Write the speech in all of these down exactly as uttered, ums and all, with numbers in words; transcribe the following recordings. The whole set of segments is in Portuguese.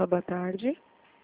fala boa tarde.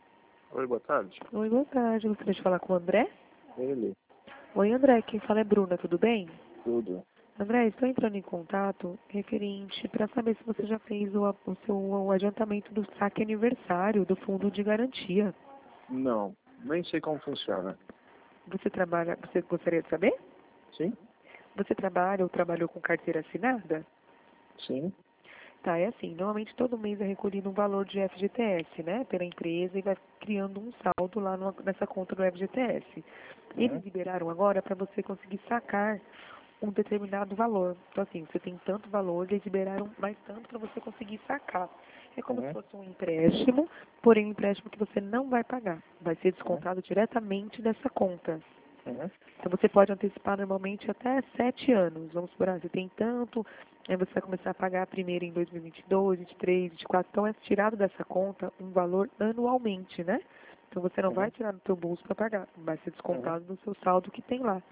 Oi, boa tarde. Oi, boa tarde. Gostaria de falar com o André? Ele. Oi, André. Quem fala é Bruna, tudo bem? Tudo. André, estou entrando em contato referente para saber se você já fez o, o seu o adiantamento do saque aniversário do fundo de garantia. Não, nem sei como funciona. Você trabalha, você gostaria de saber? Sim? Você trabalha ou trabalhou com carteira assinada? Sim. Tá, é assim, normalmente todo mês é recolhido um valor de F G T S, né, pela empresa e vai criando um saldo lá numa, nessa conta do F G T S. Eles Uhum. liberaram agora para você conseguir sacar um determinado valor. Então, assim, você tem tanto valor, eles liberaram mais tanto para você conseguir sacar. É como se Uhum. fosse um empréstimo, porém um empréstimo que você não vai pagar. Vai ser Uhum. descontado diretamente dessa conta. Uhum. Então, você pode antecipar normalmente até sete anos. Vamos supor, ah, você tem tanto, aí você vai começar a pagar primeiro em dois mil e vinte e dois, vinte e três, vinte e quatro. Então, é tirado dessa conta um valor anualmente, né? Então, você não vai Uhum. tirar do seu bolso para pagar. Vai ser Uhum. descontado do seu saldo que tem lá.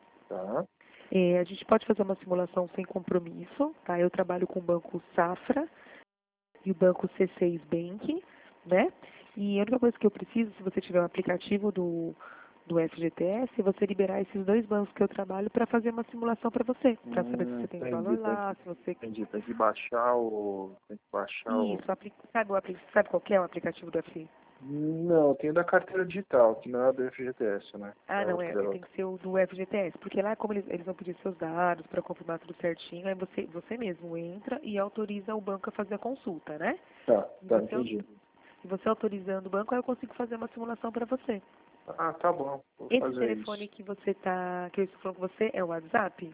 Tá. É, a gente pode fazer uma simulação sem compromisso, tá? Eu trabalho com o Banco Safra e o Banco C seis Bank, né? E a única coisa que eu preciso, se você tiver um aplicativo do, do F G T S, é você liberar esses dois bancos que eu trabalho para fazer uma simulação para você, para saber se Hum, você tem entendi. valor Tem lá, que, se você... entendi. Tem que baixar o... Tem que baixar o... Isso, apli... sabe, o apli... sabe qual que é o aplicativo do F? Não, tem o da carteira digital, que não é do F G T S, né? Ah, É não, outro é, tem garoto. que ser o do F G T S, porque lá, como eles, eles vão pedir seus dados para confirmar tudo certinho, aí você, você mesmo entra e autoriza o banco a fazer a consulta, né? Tá, E tá, você, entendi. e você autorizando o banco, aí eu consigo fazer uma simulação para você. Ah, tá bom. Vou Esse fazer telefone isso. que você tá, que eu estou falando com você, é o WhatsApp?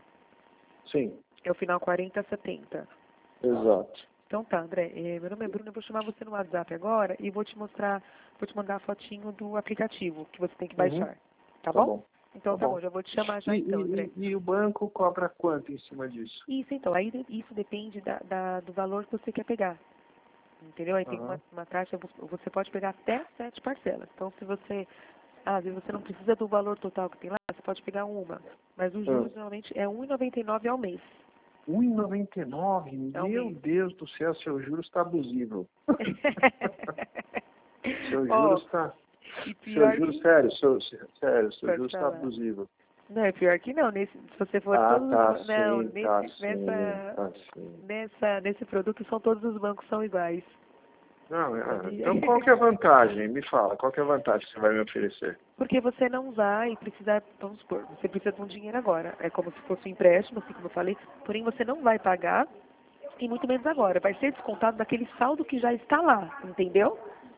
Sim, É o final quarenta setenta. exato. Então tá, André, eh, meu nome é Bruno, eu vou chamar você no WhatsApp agora e vou te mostrar, vou te mandar a fotinho do aplicativo que você tem que Uhum. baixar. Tá Tá bom? bom. Então Tá tá bom, bom. já vou te chamar E, já então, André. e, e, e o banco cobra quanto em cima disso? Isso então, aí de- isso depende da, da- do valor que você quer pegar. Entendeu? Aí tem uma, Aham. uma taxa, vo- você pode pegar até sete parcelas. Então se você, ah, às vezes você não precisa do valor total que tem lá, você pode pegar uma. Mas os Ah, juros normalmente é um vírgula noventa e nove ao mês. um e noventa e nove? Ao Meu mês. Deus do céu, seu juros está abusivo. Seu Ó, juros está... e Seu pior juros, que, sério, seu, sério, seu pode juros está falar. abusivo. Não, é pior que não, nesse, se você for Ah, todos tá os, não, sim, tá nesse, sim, nessa, tá sim. nessa, nesse produto são todos os bancos são iguais. Não, é, Sabia? então qual que é a vantagem? Me fala, qual que é a vantagem que você vai me oferecer? Porque você não vai precisar, vamos supor, você precisa de um dinheiro agora. É como se fosse um empréstimo, assim como eu falei, porém você não vai pagar, e muito menos agora. Vai ser descontado daquele saldo que já está lá, entendeu?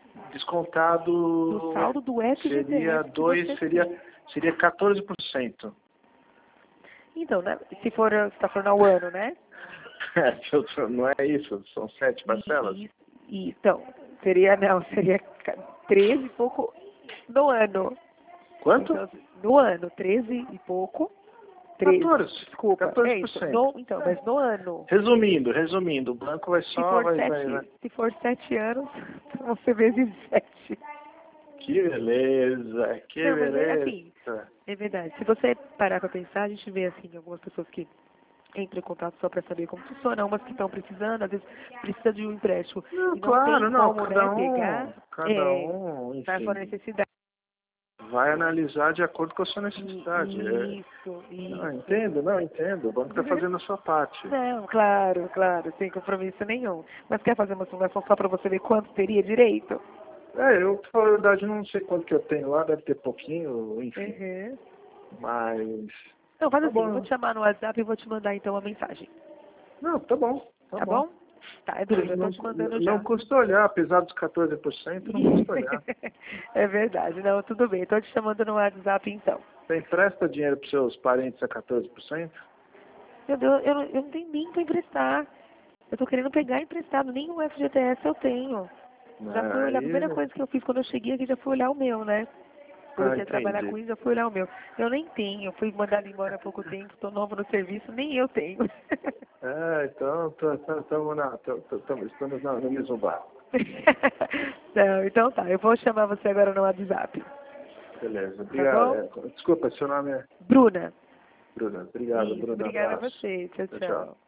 Do Descontado saldo do F G T seria S que dois, você seria, tem. seria quatorze por cento. Então, né, se for, você está falando ao ano, né? É, se eu- não é isso, são sete E, parcelas. e, e então, seria, não, seria treze e pouco no ano. Quanto? Então, no ano, treze e pouco. treze, quatorze. desculpa. É isso. quatorze por cento. No, então, mas no ano. Resumindo, resumindo, o banco vai Se só, for vai, vai, vai. sete, se for sete anos, você vezes sete. Que beleza, que Não, mas é beleza. assim, é verdade. Se você parar pra pensar, a gente vê assim algumas pessoas que entram em contato só para saber como funciona, umas que estão precisando, às vezes precisa de um empréstimo Não, e não tem claro, não, como, né, cada um, pegar, cada é, um, vai for enfim, necessidade. vai analisar de acordo com a sua necessidade. É, E- Isso, não, isso. entendo, não, entendo. O banco está fazendo a sua parte. Não, claro, claro, sem compromisso nenhum. Mas quer fazer uma simulação só para você ver quanto teria direito? É, eu, na verdade, não sei quanto que eu tenho lá, deve ter pouquinho, enfim. Uhum. Mas, Então, faz tá assim, eu vou bom. te chamar no WhatsApp e vou te mandar então uma mensagem. Não, tá bom, tá Tá bom. bom? Tá, é duro, já tô Não, te mandando não já. custa olhar, apesar dos quatorze por cento, não custa olhar. É verdade, não, tudo bem. Tô te chamando no WhatsApp então. Você empresta dinheiro para seus parentes a quatorze por cento? Meu Deus, eu, não- eu não tenho nem pra emprestar. Eu tô querendo pegar emprestado, nem o F G T S eu tenho. Já É, fui olhar, a primeira aí, coisa que eu fiz quando eu cheguei aqui já fui olhar o meu, né? ah, Comecei a trabalhar entendi. com isso, já fui olhar o meu. Eu nem tenho, eu fui mandada embora há pouco tempo, estou nova no serviço, nem eu tenho. É, então, tô, tô, tamo na, tô, tô, tamo, estamos na, no mesmo barco. Não, então tá, eu vou chamar você agora no WhatsApp. Beleza, Tá obrigado. bom? É, desculpa, seu nome é Bruna. Bruna. Obrigado, Isso, Bruna. obrigada a Abraço. você. Tchau, Tchau, tchau. tchau.